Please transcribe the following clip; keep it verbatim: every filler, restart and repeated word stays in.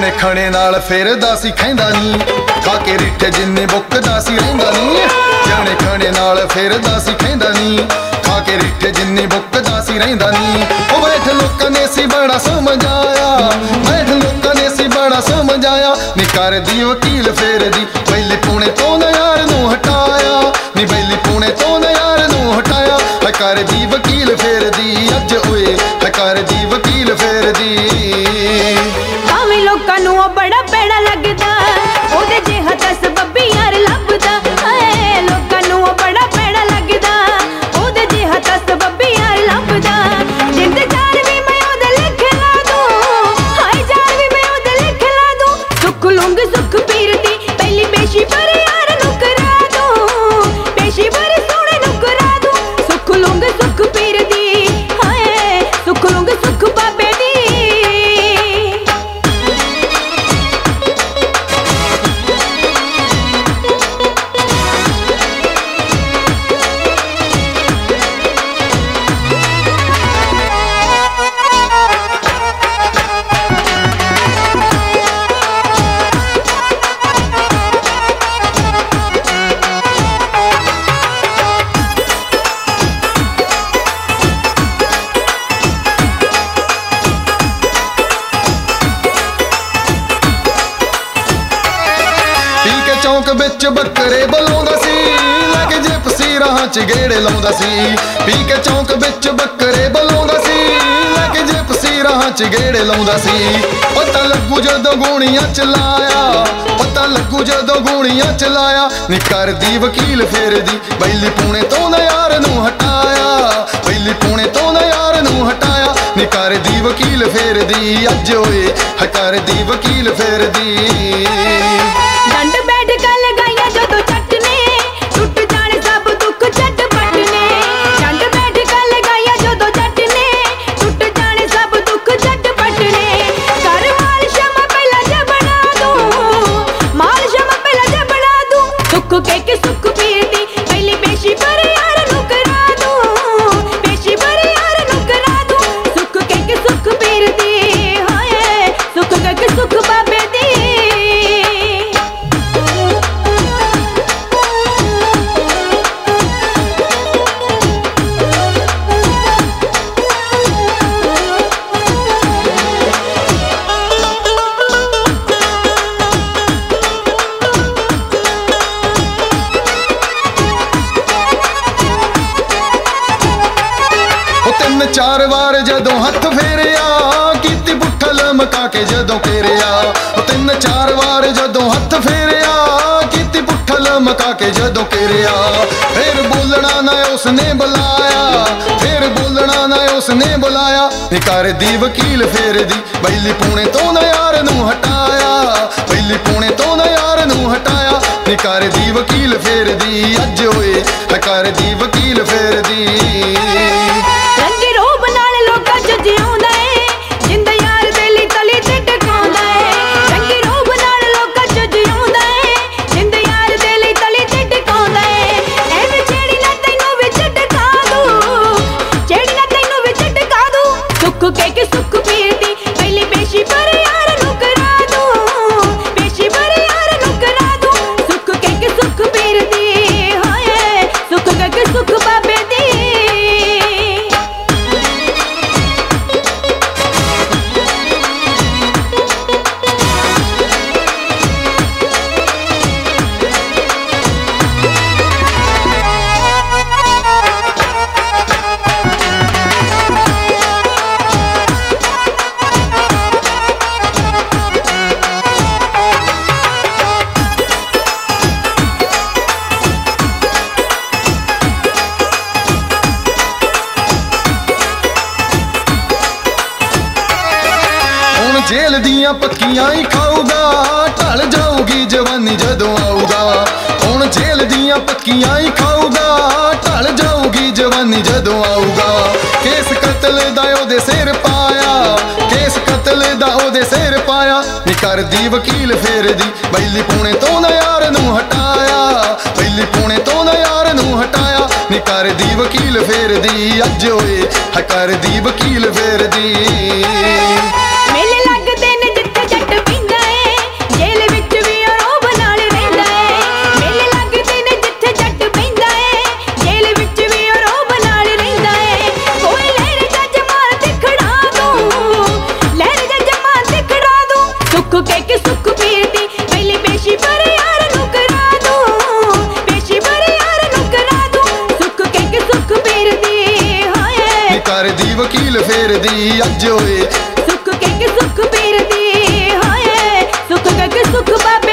जने खणे नाल फिरदा सी खैंदा नी, खा के रिठे जिन्ने बुकदा सी रहिंदा नी। जने खणे नाल फिरदा सी खैंदा नी, खा के रिठे जिन्ने बुकदा सी रहिंदा नी। ओ बैठ लोकां ने सी बड़ा समझाया, बैठ लोकां ने सी बड़ा समझाया। नी करदी वकील फिरदी बैली पुणे तो न यार नूं हटाया, नी बैली पुणे तो न यार नूं हटाया। है करदी वकील फिरदी अज ओए, है करदी वकील फिरदी। भावें लोकां नूं बड़ा पैड़ा लगदा, ओदे जिहा दस बब्बी यार लभदा। हाय लोकां नूं बड़ा पैड़ा लगदा, ओदे जिहा दस बब्बी यार लभदा। जिंद जान भी मैं ओदे लिख ला दूं, हाय जान भी मैं ओदे लिख ला दूं। सुख लूंग सुख पीरदी पहली पेशी पर यार नूं करा दूं, पेशी पर सोहणे नूं करा दूं। सुख लूंग सुख पीरदी, हाय सुख लूंग सुख बाबे दी। चौंक बिच बकरे बलाउंदा सी, लगे जिप्सी राह च गेड़े लाउंदा सी। पी के चौंक बिच बकरे बलाउंदा सी, लगे जिप्सी राह च गेड़े लाउंदा सी। पता लगू जदों गोणियां चलाया, पता लगू जदों गोणियां चलाया। नी करदी वकील फिरदी बैली पुणे तो न यार नूं हटाया, बैली पुणे तो न यार नूं हटाया। नी करदी वकील फिरदी अज ओए, है करदी वकील फिरदी। डंड बैठकां लगाइयां जदों जट ने, टुट जाने सब दुख झटपट ने। डंड बैठकां लगाइयां जदों जट ने, टुट जाने सब दुख झटपट ने। घर माल शमा पहला जे बना दूं, माल शमा पहला जे बना दूं। सुख के के सुख पीरदी पहली पेशी पर यार नूं करा दूं, पेशी पर यार नूं करा दूं। सुख के के सुख पीरदी, हाय सुख के के सुख बाबे दी। ਤਿੰਨ ਚਾਰ ਵਾਰ ਜਦੋਂ ਹੱਥ ਫੇਰਿਆ, ਕੀਤੀ ਪੁੱਠਾ ਲਮਕਾ ਕੇ ਜਦੋਂ ਘੇਰਿਆ। ਉਹ ਤਿੰਨ ਚਾਰ ਵਾਰ ਜਦੋਂ ਹੱਥ ਫੇਰਿਆ, ਕੀਤੀ ਪੁੱਠਾ ਲਮਕਾ ਕੇ ਜਦੋਂ ਘੇਰਿਆ। ਫਿਰ ਬੋਲਣਾ ਨਾ ਉਸਨੇ ਬੁਲਾਇਆ, ਫਿਰ ਬੋਲਣਾ ਨਾ ਉਸਨੇ ਬੁਲਾਇਆ। ਨੀ ਕਰਦੀ ਵਕੀਲ ਫਿਰਦੀ बैली पुणे तो न यार नूं हटाया, बैली पुणे तो न यार नूं हटाया। नी करदी वकील फिरदी अज होए, है करदी वकील फिरदी। रंगी रूप नाल लोकां च जिउंदा ऐ, जिंद यार दे लई तली ते टकाउंदा ऐ। रंगी रूप नाल लोकां च जिउंदा ऐ, जिंद यार दे लई तली ते टकाउंदा ऐ। एवें छेड़ी ना तैनूं विच टका दूं, छेड़ी ना तैनूं विच टका दूं। सुख के के सुख पीरदी पहली पेशी पर यार नूं करा दूं, पेशी पर यार नूं करा दूं। सुख के के सुख पीरदी, हाय सुख के के सुख बाबे दी। जेल दियां पक्कियां ही खाऊगा, ढल जाऊगी जवानी जदों आऊगा। हुण जेल दियां पक्कियां ही खाऊगा, ढल जाऊगी जवानी जदों आऊगा। केस कतल दा ओदे सिर पाया, केस कतल दा ओदे सिर पाया। नी करदी वकील फिरदी बैली पुणे तो न यार नूं हटाया, बैली पुणे तो न यार नूं हटाया। नी करदी वकील फिरदी अज होए, है करदी वकील फिरदी। मेले लगदे ने जिथे जट पींदा ਸੀ ਅੱਜ ਓਏ। ਸੁੱਖ ਕੇ ਕਿ ਸੁੱਖ ਪੀਰ ਦੀ ਹੋਏ, ਸੁੱਖ ਕੇ ਕਿ ਸੁੱਖ ਬਾਬਾ